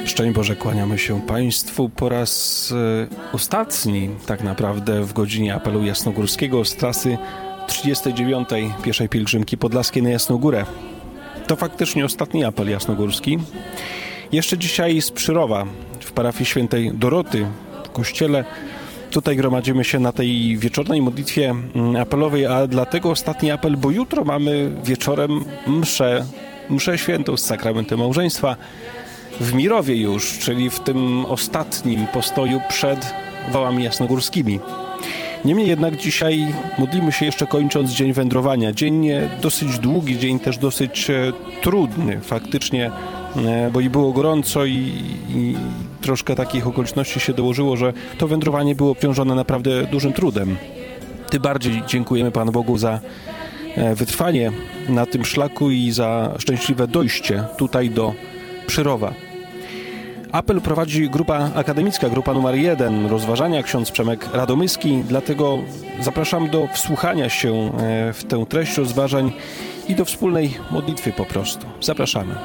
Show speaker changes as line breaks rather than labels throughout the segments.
Szczęść Boże, kłaniamy się Państwu po raz ostatni tak naprawdę w godzinie apelu jasnogórskiego z trasy 39. pieszej pielgrzymki podlaskiej na Jasną Górę. To faktycznie ostatni apel jasnogórski. Jeszcze dzisiaj z Przyrowa w parafii świętej Doroty w kościele. Tutaj gromadzimy się na tej wieczornej modlitwie apelowej, a dlatego ostatni apel, bo jutro mamy wieczorem mszę świętą z sakramentem małżeństwa w Mirowie już, czyli w tym ostatnim postoju przed wałami jasnogórskimi. Niemniej jednak dzisiaj modlimy się jeszcze kończąc dzień wędrowania. Dzień dosyć długi, dzień też dosyć trudny faktycznie, bo i było gorąco i troszkę takich okoliczności się dołożyło, że to wędrowanie było obciążone naprawdę dużym trudem. Tym bardziej dziękujemy Panu Bogu za wytrwanie na tym szlaku i za szczęśliwe dojście tutaj do Przyrowa. Apel prowadzi grupa akademicka, grupa numer 1 rozważania, ksiądz Przemek Radomyski, dlatego zapraszam do wsłuchania się w tę treść rozważań i do wspólnej modlitwy po prostu. Zapraszamy.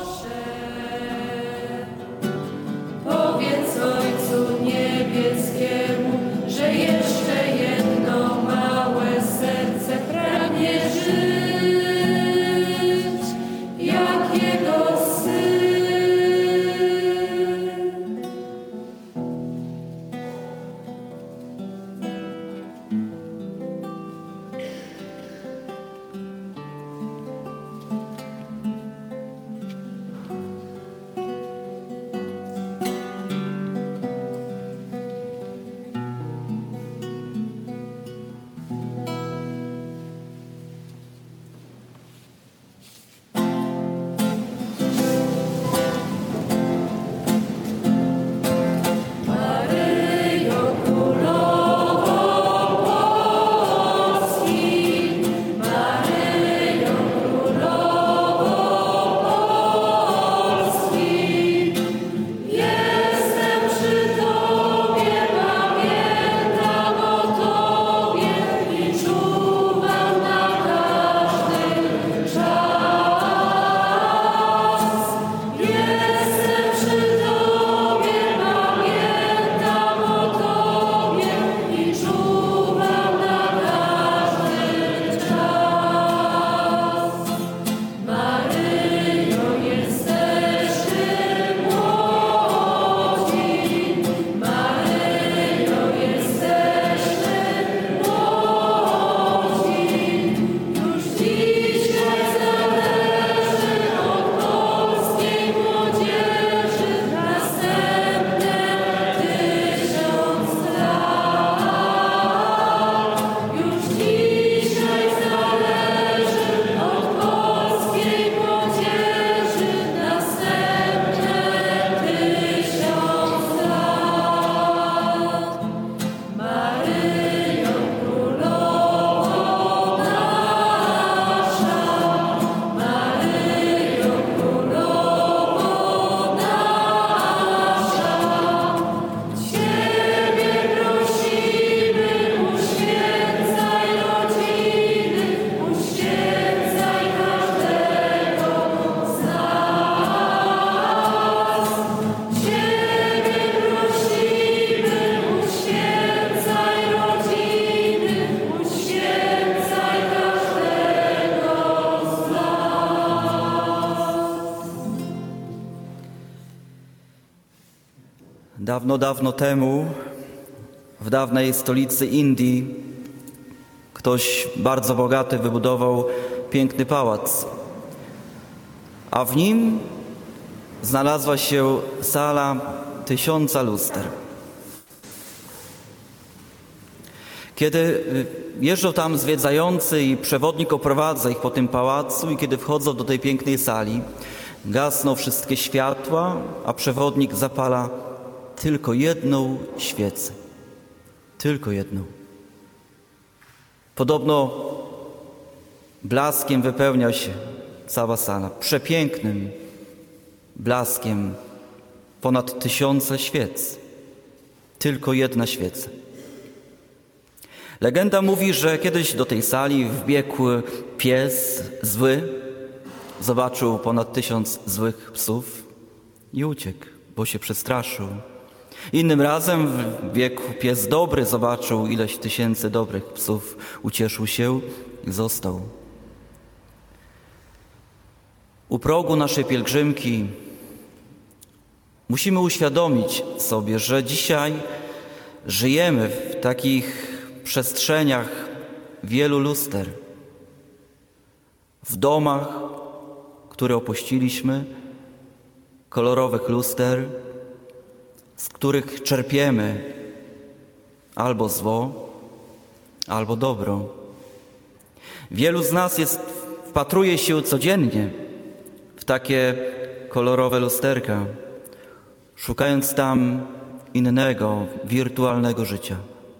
Dawno, dawno temu, w dawnej stolicy Indii, ktoś bardzo bogaty wybudował piękny pałac, a w nim znalazła się sala 1000 luster. Kiedy jeżdżą tam zwiedzający i przewodnik oprowadza ich po tym pałacu i kiedy wchodzą do tej pięknej sali, gasną wszystkie światła, a przewodnik zapala tylko jedną świecę. Tylko jedną. Podobno blaskiem wypełnia się cała sala. Przepięknym blaskiem ponad 1000 świec. Tylko jedna świeca. Legenda mówi, że kiedyś do tej sali wbiegł pies zły, zobaczył ponad 1000 złych psów i uciekł. bo się przestraszył. Innym razem wbiegł pies dobry, zobaczył ileś tysięcy dobrych psów, ucieszył się i został. U progu naszej pielgrzymki musimy uświadomić sobie, że dzisiaj żyjemy w takich przestrzeniach wielu luster. W domach, które opuściliśmy, kolorowych luster, z których czerpiemy albo zło, albo dobro. Wielu z nas wpatruje się codziennie w takie kolorowe lusterka, szukając tam innego, wirtualnego życia.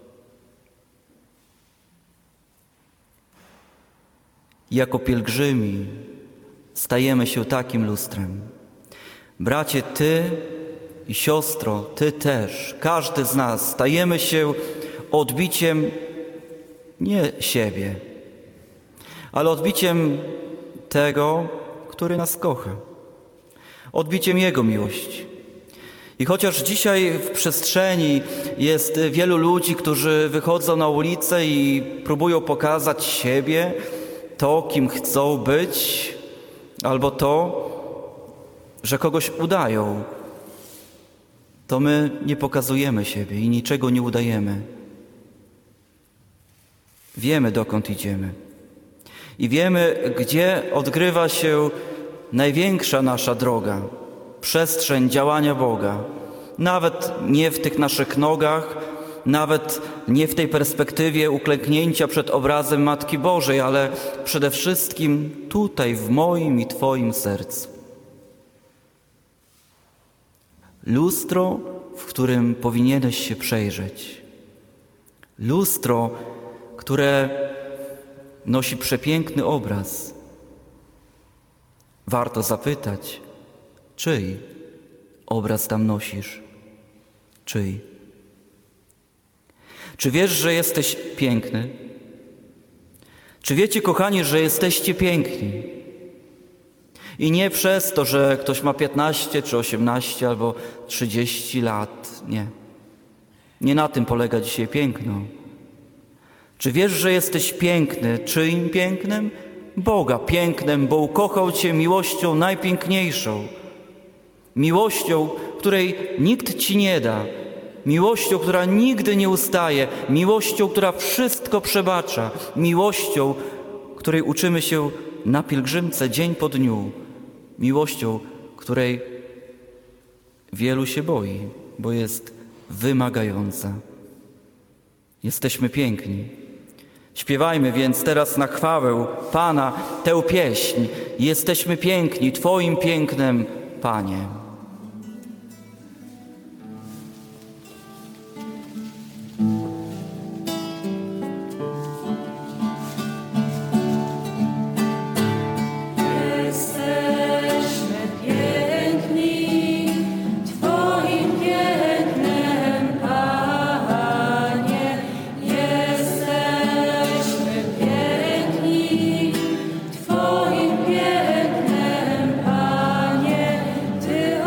Jako pielgrzymi stajemy się takim lustrem. Bracie, ty i siostro, ty też, każdy z nas stajemy się odbiciem nie siebie, ale odbiciem tego, który nas kocha. Odbiciem Jego miłości. I chociaż dzisiaj w przestrzeni jest wielu ludzi, którzy wychodzą na ulicę i próbują pokazać siebie, to, kim chcą być, albo to, że kogoś udają, to my nie pokazujemy siebie i niczego nie udajemy. Wiemy, dokąd idziemy. I wiemy, gdzie odgrywa się największa nasza droga, przestrzeń działania Boga. Nawet nie w tych naszych nogach, nawet nie w tej perspektywie uklęknięcia przed obrazem Matki Bożej, ale przede wszystkim tutaj, w moim i Twoim sercu. Lustro, w którym powinieneś się przejrzeć. Lustro, które nosi przepiękny obraz. Warto zapytać, czyj obraz tam nosisz? Czyj? Czy wiesz, że jesteś piękny? Czy wiecie, kochani, że jesteście piękni? I nie przez to, że ktoś ma 15 czy 18 albo 30 lat. Nie. Nie na tym polega dzisiaj piękno. Czy wiesz, że jesteś piękny? Czyim pięknem? Boga pięknem, bo ukochał Cię miłością najpiękniejszą. Miłością, której nikt Ci nie da. Miłością, która nigdy nie ustaje. Miłością, która wszystko przebacza. Miłością, której uczymy się na pielgrzymce dzień po dniu. Miłością, której wielu się boi, bo jest wymagająca. Jesteśmy piękni. Śpiewajmy więc teraz na chwałę Pana tę pieśń. Jesteśmy piękni Twoim pięknem, Panie.
Twoim pięknem, Panie, Ty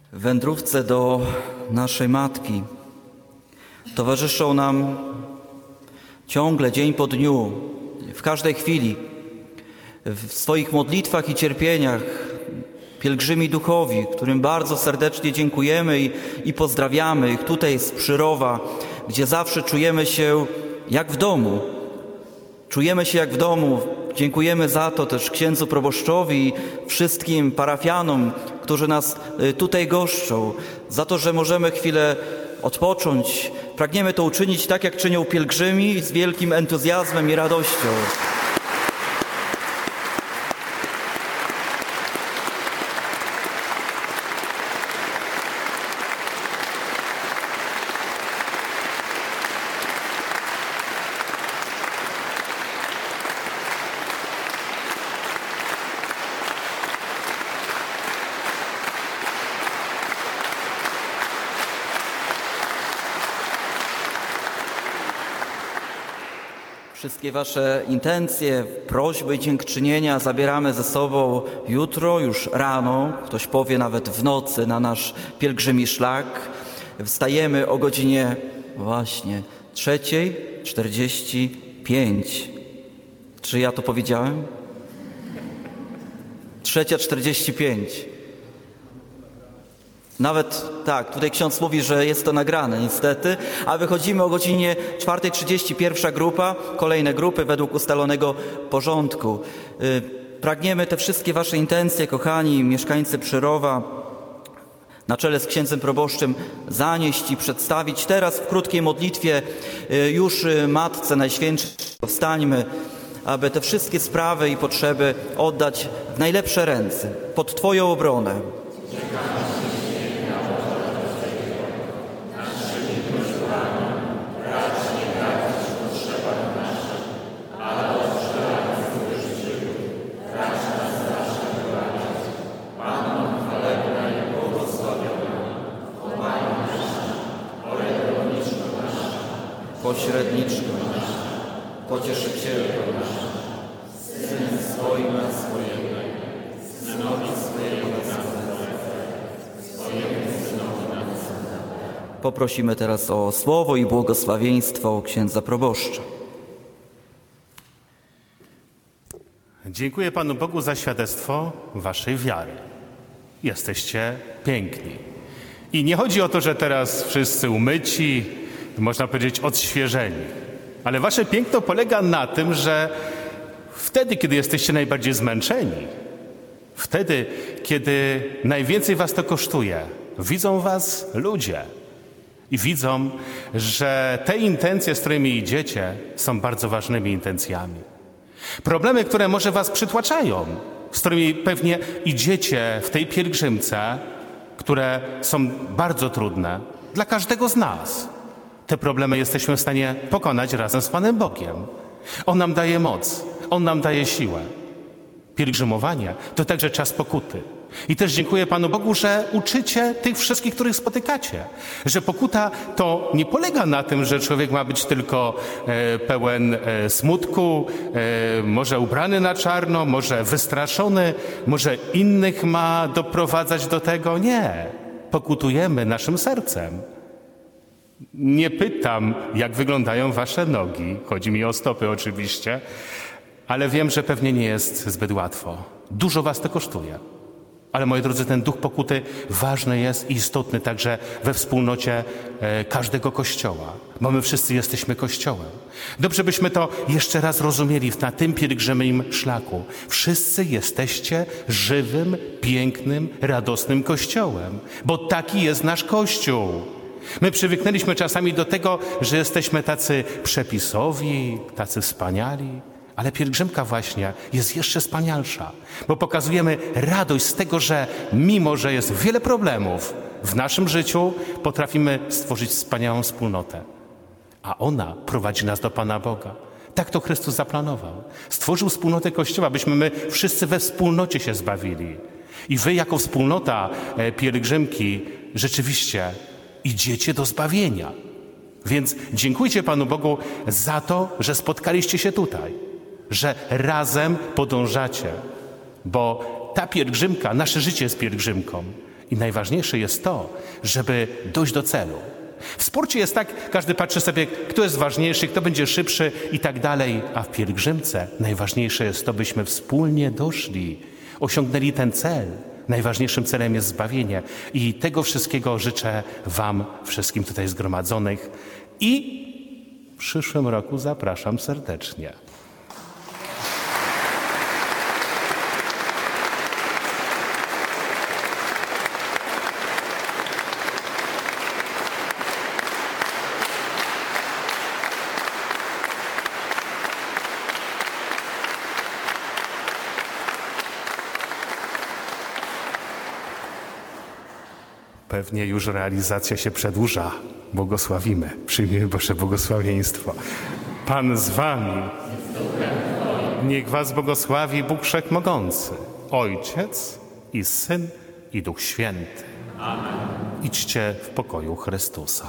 W wędrówce do naszej Matki towarzyszą nam ciągle, dzień po dniu, w każdej chwili, w swoich modlitwach i cierpieniach pielgrzymi duchowi, którym bardzo serdecznie dziękujemy i pozdrawiamy ich tutaj z Przyrowa, gdzie zawsze czujemy się jak w domu. Czujemy się jak w domu. Dziękujemy za to też księdzu proboszczowi i wszystkim parafianom, którzy nas tutaj goszczą, za to, że możemy chwilę odpocząć. Pragniemy to uczynić tak, jak czynią pielgrzymi, z wielkim entuzjazmem i radością. Wszystkie wasze intencje, prośby i dziękczynienia zabieramy ze sobą jutro, już rano, ktoś powie nawet w nocy, na nasz pielgrzymi szlak. Wstajemy o godzinie właśnie 3:45. Czy ja to powiedziałem? 3:45. Nawet tak, tutaj ksiądz mówi, że jest to nagrane niestety, a wychodzimy o godzinie 4:30, pierwsza grupa, kolejne grupy według ustalonego porządku. Pragniemy te wszystkie wasze intencje, kochani mieszkańcy Przyrowa, na czele z księdzem proboszczem zanieść i przedstawić teraz w krótkiej modlitwie już Matce Najświętszej. Powstańmy, aby te wszystkie sprawy i potrzeby oddać w najlepsze ręce, pod Twoją obronę. Pośredniczko nasza, pocieszycielko nasza, Syn swojego swojego, Synowi swojego swojego. Poprosimy teraz o słowo i błogosławieństwo księdza proboszcza.
Dziękuję Panu Bogu za świadectwo waszej wiary. Jesteście piękni. I nie chodzi o to, że teraz wszyscy umyci, można powiedzieć odświeżeni. Ale wasze piękno polega na tym, że wtedy, kiedy jesteście najbardziej zmęczeni, wtedy, kiedy najwięcej was to kosztuje, widzą was ludzie i widzą, że te intencje, z którymi idziecie, są bardzo ważnymi intencjami. Problemy, które może was przytłaczają, z którymi pewnie idziecie w tej pielgrzymce, które są bardzo trudne dla każdego z nas. Te problemy jesteśmy w stanie pokonać razem z Panem Bogiem. On nam daje moc, On nam daje siłę. Pielgrzymowanie to także czas pokuty. I też dziękuję Panu Bogu, że uczycie tych wszystkich, których spotykacie. Że pokuta to nie polega na tym, że człowiek ma być tylko pełen smutku, może ubrany na czarno, może wystraszony, może innych ma doprowadzać do tego. Nie. Pokutujemy naszym sercem. Nie pytam, jak wyglądają wasze nogi. Chodzi mi o stopy oczywiście, ale wiem, że pewnie nie jest zbyt łatwo. Dużo was to kosztuje. Ale moi drodzy, ten duch pokuty ważny jest i istotny także we wspólnocie każdego Kościoła, bo my wszyscy jesteśmy Kościołem. Dobrze byśmy to jeszcze raz rozumieli na tym pielgrzymim szlaku. Wszyscy jesteście żywym, pięknym, radosnym Kościołem, bo taki jest nasz Kościół. My przywyknęliśmy czasami do tego, że jesteśmy tacy przepisowi, tacy wspaniali, ale pielgrzymka właśnie jest jeszcze wspanialsza, bo pokazujemy radość z tego, że mimo, że jest wiele problemów w naszym życiu, potrafimy stworzyć wspaniałą wspólnotę. A ona prowadzi nas do Pana Boga. Tak to Chrystus zaplanował. Stworzył wspólnotę Kościoła, byśmy my wszyscy we wspólnocie się zbawili. I wy jako wspólnota pielgrzymki rzeczywiście idziecie do zbawienia. Więc dziękujcie Panu Bogu za to, że spotkaliście się tutaj, że razem podążacie, bo ta pielgrzymka, nasze życie jest pielgrzymką I najważniejsze jest to, żeby dojść do celu. W sporcie jest tak, każdy patrzy sobie, kto jest ważniejszy, kto będzie szybszy i tak dalej, a w pielgrzymce najważniejsze jest to, byśmy wspólnie doszli, osiągnęli ten cel. Najważniejszym celem jest zbawienie i tego wszystkiego życzę wam wszystkim tutaj zgromadzonych i w przyszłym roku zapraszam serdecznie. Pewnie już realizacja się przedłuża. Błogosławimy. Przyjmijmy Boże błogosławieństwo. Pan z wami. Niech was błogosławi Bóg Wszechmogący, Ojciec i Syn i Duch Święty. Amen. Idźcie w pokoju Chrystusa.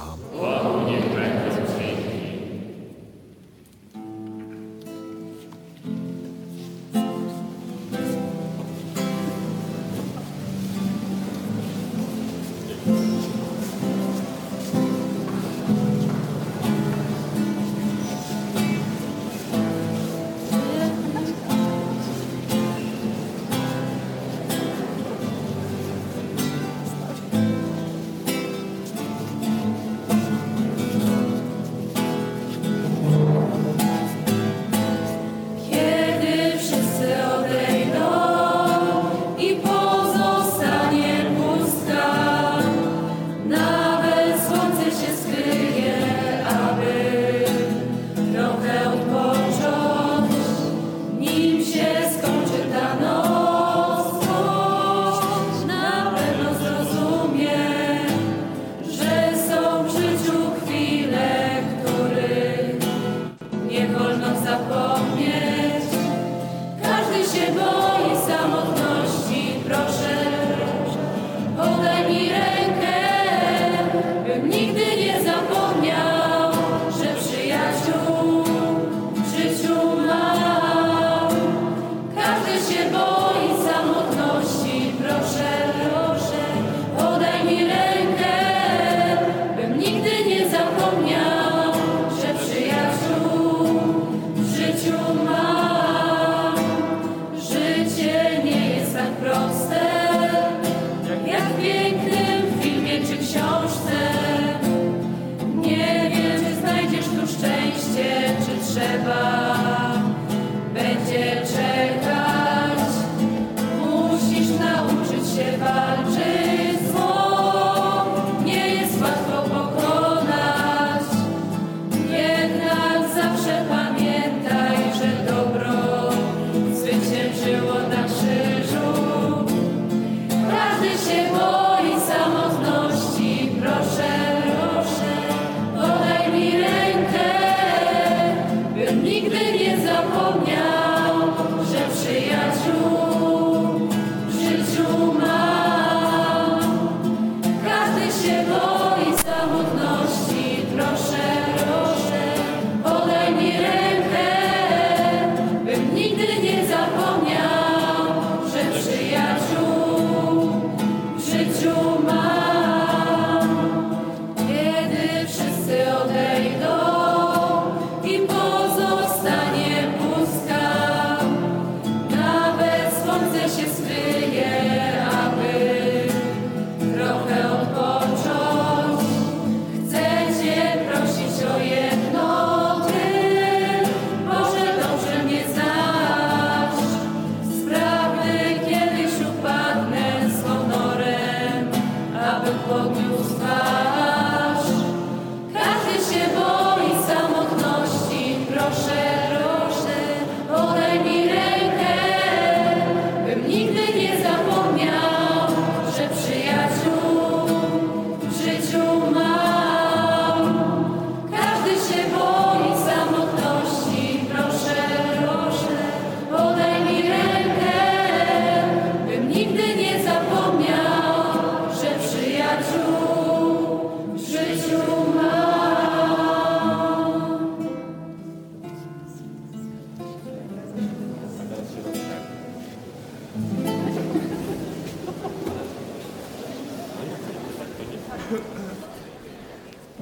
Zwyciężyło na krzyżu.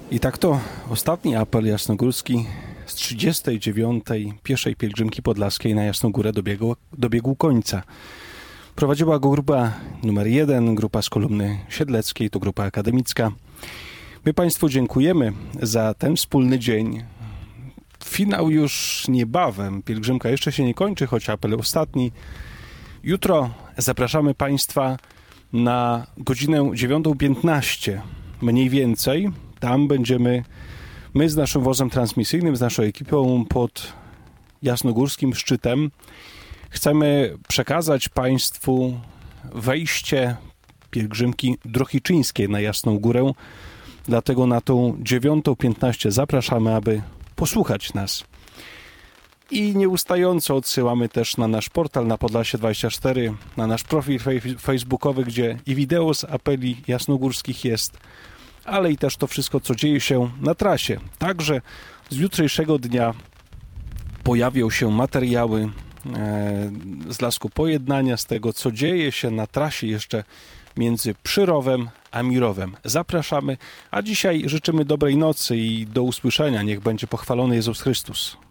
I tak to ostatni apel jasnogórski z 39. pieszej pielgrzymki podlaskiej na Jasną Górę dobiegł końca. Prowadziła go grupa numer 1, grupa z kolumny siedleckiej, to grupa akademicka. My Państwu dziękujemy za ten wspólny dzień. Finał już niebawem. Pielgrzymka jeszcze się nie kończy, choć apel ostatni. Jutro zapraszamy Państwa na godzinę 9:15. Mniej więcej. Tam będziemy my z naszym wozem transmisyjnym, z naszą ekipą pod jasnogórskim szczytem. Chcemy przekazać Państwu wejście pielgrzymki drohiczyńskiej na Jasną Górę. Dlatego na tą 9:15 zapraszamy, aby posłuchać nas. I nieustająco odsyłamy też na nasz portal na Podlasie24, na nasz profil facebookowy, gdzie i wideo z apeli jasnogórskich jest, ale i też to wszystko, co dzieje się na trasie. Także z jutrzejszego dnia pojawią się materiały z Lasku Pojednania, z tego, co dzieje się na trasie jeszcze między Przyrowem a Mirowem. Zapraszamy, a dzisiaj życzymy dobrej nocy i do usłyszenia. Niech będzie pochwalony Jezus Chrystus.